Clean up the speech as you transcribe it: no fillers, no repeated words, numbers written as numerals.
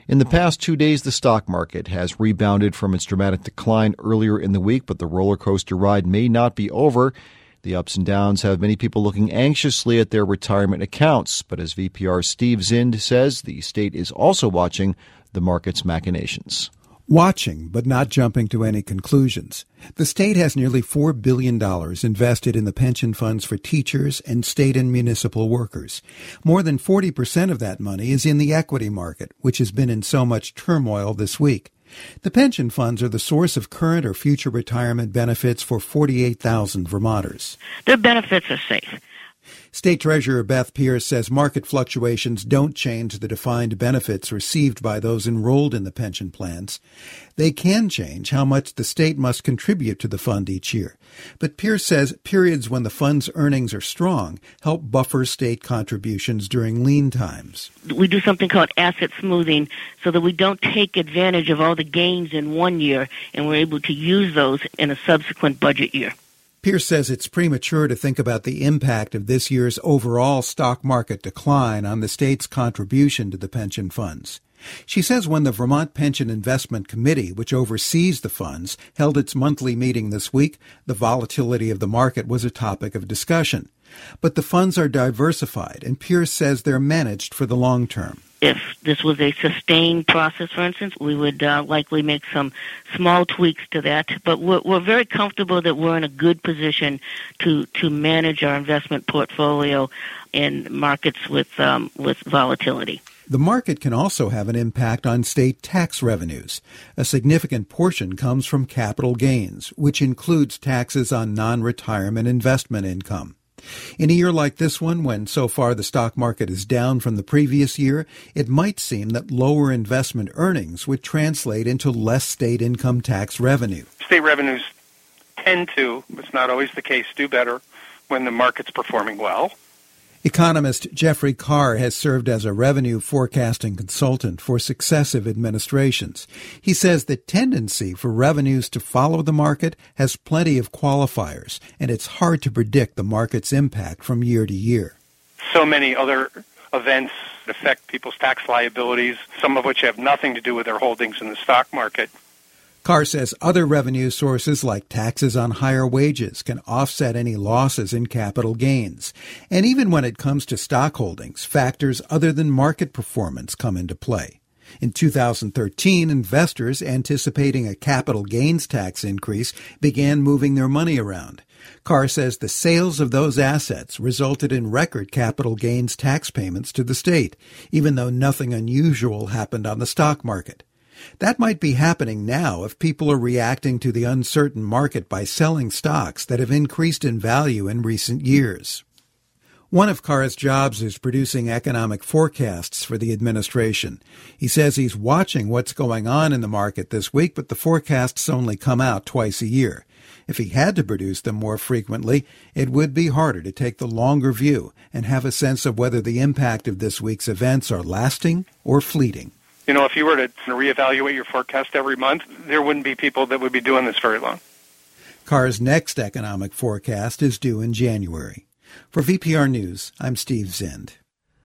In the past 2 days, the stock market has rebounded from its dramatic decline earlier in the week, but the roller coaster ride may not be over. The ups and downs have many people looking anxiously at their retirement accounts. But as VPR's Steve Zind says, the state is also watching the market's machinations. Watching, but not jumping to any conclusions. The state has nearly $4 billion invested in the pension funds for teachers and state and municipal workers. More than 40% of that money is in the equity market, which has been in so much turmoil this week. The pension funds are the source of current or future retirement benefits for 48,000 Vermonters. Their benefits are safe. State Treasurer Beth Pierce says market fluctuations don't change the defined benefits received by those enrolled in the pension plans. They can change how much the state must contribute to the fund each year. But Pierce says periods when the fund's earnings are strong help buffer state contributions during lean times. We do something called asset smoothing so that we don't take advantage of all the gains in one year and we're able to use those in a subsequent budget year. Pierce says it's premature to think about the impact of this year's overall stock market decline on the state's contribution to the pension funds. She says when the Vermont Pension Investment Committee, which oversees the funds, held its monthly meeting this week, the volatility of the market was a topic of discussion. But the funds are diversified, and Pierce says they're managed for the long term. If this was a sustained process, for instance, we would likely make some small tweaks to that. But we're very comfortable that we're in a good position to manage our investment portfolio in markets with volatility. The market can also have an impact on state tax revenues. A significant portion comes from capital gains, which includes taxes on non-retirement investment income. In a year like this one, when so far the stock market is down from the previous year, it might seem that lower investment earnings would translate into less state income tax revenue. State revenues tend to, it's not always the case, do better when the market's performing well. Economist Jeffrey Carr has served as a revenue forecasting consultant for successive administrations. He says the tendency for revenues to follow the market has plenty of qualifiers, and it's hard to predict the market's impact from year to year. So many other events affect people's tax liabilities, some of which have nothing to do with their holdings in the stock market. Carr says other revenue sources like taxes on higher wages can offset any losses in capital gains. And even when it comes to stock holdings, factors other than market performance come into play. In 2013, investors anticipating a capital gains tax increase began moving their money around. Carr says the sales of those assets resulted in record capital gains tax payments to the state, even though nothing unusual happened on the stock market. That might be happening now if people are reacting to the uncertain market by selling stocks that have increased in value in recent years. One of Carr's jobs is producing economic forecasts for the administration. He says he's watching what's going on in the market this week, but the forecasts only come out twice a year. If he had to produce them more frequently, it would be harder to take the longer view and have a sense of whether the impact of this week's events are lasting or fleeting. You know, if you were to reevaluate your forecast every month, there wouldn't be people that would be doing this very long. Carr's next economic forecast is due in January. For VPR News, I'm Steve Zind.